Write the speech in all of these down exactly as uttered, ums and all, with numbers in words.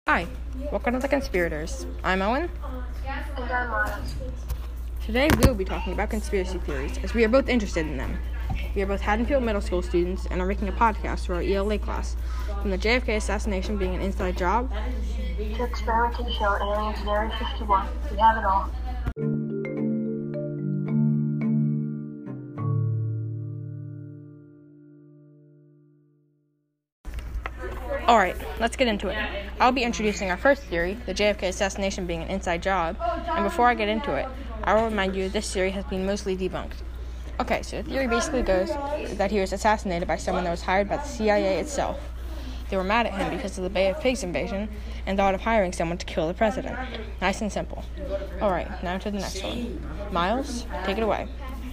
Hi, welcome to The Conspirators. I'm Owen. And I'm Miles. Today we will be talking about conspiracy theories, as we are both interested in them. We are both Haddonfield Middle School students and are making a podcast for our E L A class, from the J F K assassination being an inside job, To experimentation on aliens in Area fifty-one. We have it all. Alright, let's get into it. I'll be introducing our first theory, the J F K assassination being an inside job, and before I get into it, I will remind you this theory has been mostly debunked. Okay, so the theory basically goes that he was assassinated by someone that was hired by the C I A itself. They were mad at him because of the Bay of Pigs invasion and thought of hiring someone to kill the president. Nice and simple. Alright, now to the next one. Miles, take it away.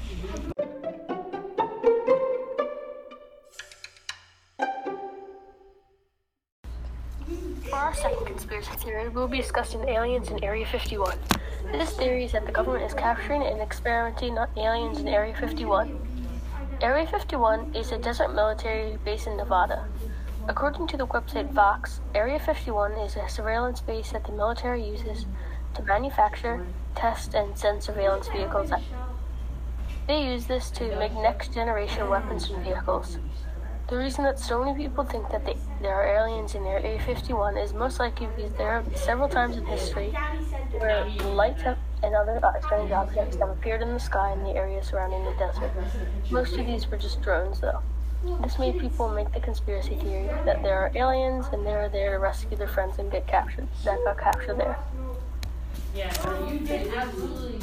For our second conspiracy theory, we'll be discussing aliens in Area fifty-one. This theory is that the government is capturing and experimenting on aliens in Area fifty-one. Area fifty-one is a desert military base in Nevada. According to the website Vox, Area fifty-one is a surveillance base that the military uses to manufacture, test, and send surveillance vehicles at. They use this to make next-generation weapons and vehicles. The reason that so many people think that they, there are aliens in Area fifty-one is most likely because there have been several times in history where lights have, and other strange objects have appeared in the sky in the area surrounding the desert. Most of these were just drones, though. This made people make the conspiracy theory that there are aliens and they're there to rescue their friends and get captured. That got captured there. Yeah, so you can absolutely.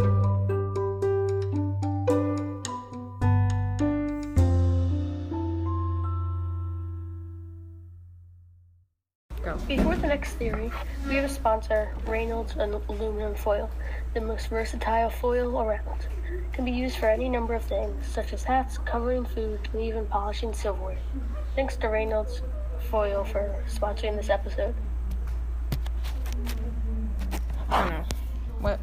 Go. Before the next theory, we have a sponsor, Reynolds Aluminum Foil, the most versatile foil around. It can be used for any number of things, such as hats, covering food, and even polishing silverware. Thanks to Reynolds Foil for sponsoring this episode. I don't know. What?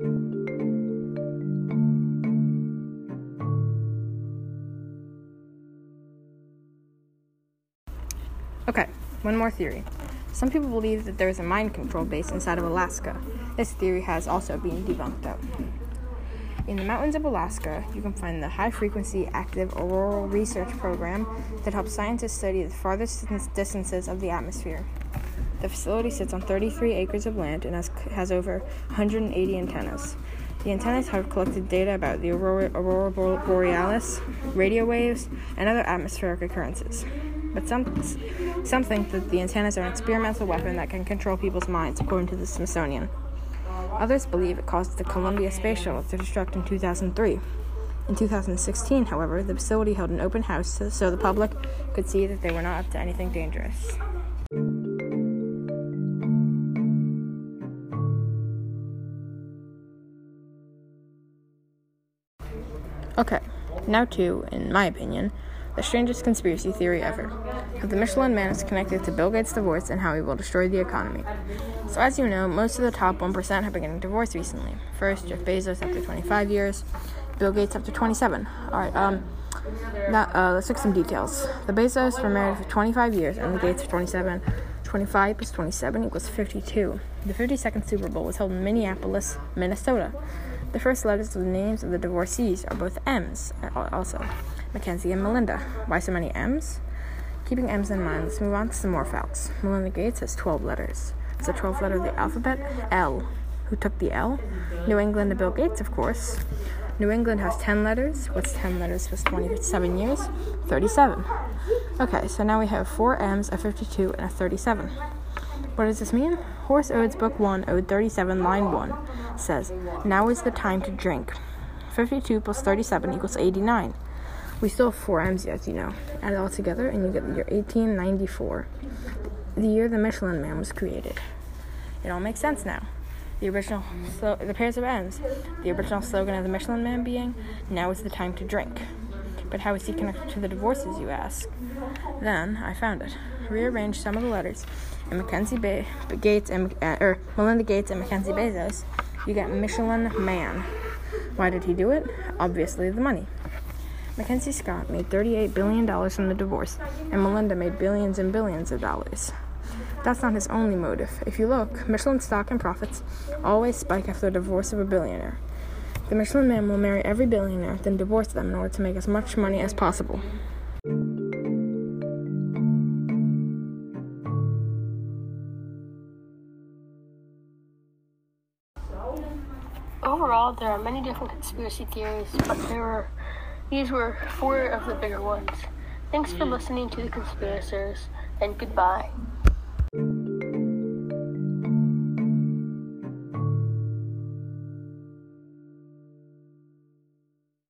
Okay, one more theory. Some people believe that there is a mind control base inside of Alaska. This theory has also been debunked though. In the mountains of Alaska, you can find the High-Frequency Active Auroral Research Program that helps scientists study the farthest distances of the atmosphere. The facility sits on thirty-three acres of land and has, has over one hundred eighty antennas. The antennas have collected data about the aurora, aurora borealis, radio waves, and other atmospheric occurrences. But some, some think that the antennas are an experimental weapon that can control people's minds, according to the Smithsonian. Others believe it caused the Columbia Space Shuttle to destruct in two thousand three. In two thousand sixteen, however, the facility held an open house so the public could see that they were not up to anything dangerous. Okay, now to, in my opinion, the strangest conspiracy theory ever. How the Michelin Man is connected to Bill Gates' divorce and how he will destroy the economy. So as you know, most of the top one percent have been getting divorced recently. First, Jeff Bezos after twenty-five years, Bill Gates after twenty-seven. Alright, um, now, uh, let's look at some details. The Bezos were married for twenty-five years and the Gates for twenty-seven. twenty-five plus twenty-seven equals fifty-two. The fifty-second Super Bowl was held in Minneapolis, Minnesota. The first letters of the names of the divorcees are both M's, also. Mackenzie and Melinda. Why so many M's? Keeping M's in mind, let's move on to some more facts. Melinda Gates has twelve letters. It's the twelfth letter of the alphabet, L. Who took the L? New England and Bill Gates, of course. New England has ten letters. What's ten letters plus twenty-seven years? thirty-seven. Okay, so now we have four M's, a fifty-two, and a thirty-seven. What does this mean? Horace Odes, Book one, Ode thirty-seven, line one, says, "Now is the time to drink." fifty-two plus thirty-seven equals eighty-nine. We still have four M's yet, you know. Add it all together, and you get the year eighteen ninety-four, the year the Michelin Man was created. It all makes sense now. The original, slo- the pairs of M's, the original slogan of the Michelin Man being, "Now is the time to drink." But how is he connected to the divorces, you ask? Then I found it. Rearranged some of the letters in Mackenzie Ba- Gates and uh, or Melinda Gates and Mackenzie Bezos. You get Michelin Man. Why did he do it? Obviously, the money. Mackenzie Scott made thirty-eight billion dollars from the divorce, and Melinda made billions and billions of dollars. That's not his only motive. If you look, Michelin stock and profits always spike after the divorce of a billionaire. The Michelin Man will marry every billionaire, then divorce them in order to make as much money as possible. Overall, there are many different conspiracy theories, but there were these were four of the bigger ones. Thanks for listening to The Conspiracers, and goodbye.